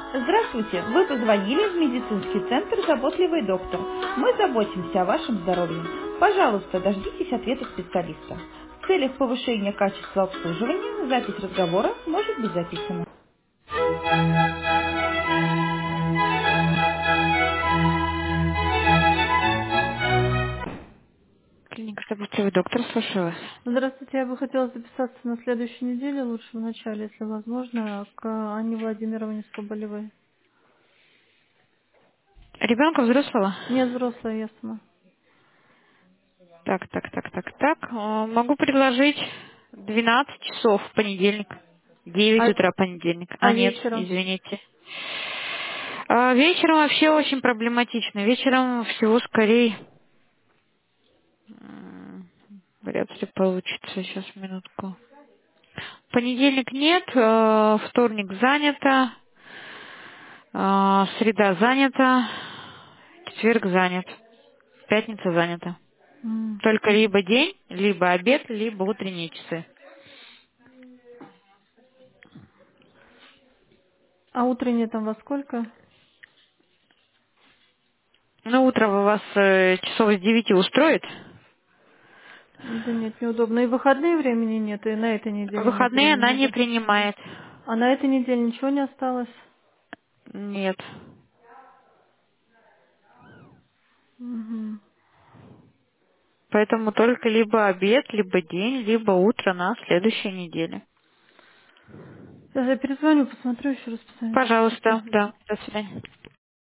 Здравствуйте! Вы позвонили в медицинский центр «Заботливый доктор». Мы заботимся о вашем здоровье. Пожалуйста, дождитесь ответа специалиста. В целях повышения качества обслуживания запись разговора может быть записана. Клиника «Заботливый доктор», слушаю вас. Здравствуйте, я бы хотела записаться на следующей неделе, лучше в начале, если возможно, к Анне Владимировне Соболевой. Ребенка взрослого? Нет, взрослая я сама. Так. Могу предложить 12 часов в понедельник. 9 А, утра понедельник. а Нет, вечером? извините. Вечером вообще очень проблематично. Вечером всего скорее вряд ли получится. Сейчас, минутку. Понедельник нет, вторник занято, среда занята, четверг занят, пятница занята. М. Только либо день, либо обед, либо утренние часы. А утреннее там во сколько? Ну, утро у вас часов с 9 устроит? Да нет, неудобно. И в выходные времени нет, и на этой В неделе нет выходные она времени, не да? принимает. А на этой неделе ничего не осталось? Нет. Мгм. Поэтому только либо обед, либо день, либо утро на следующей неделе. Сейчас я перезвоню, посмотрю еще раз, посмотрю. Пожалуйста, да. До свидания.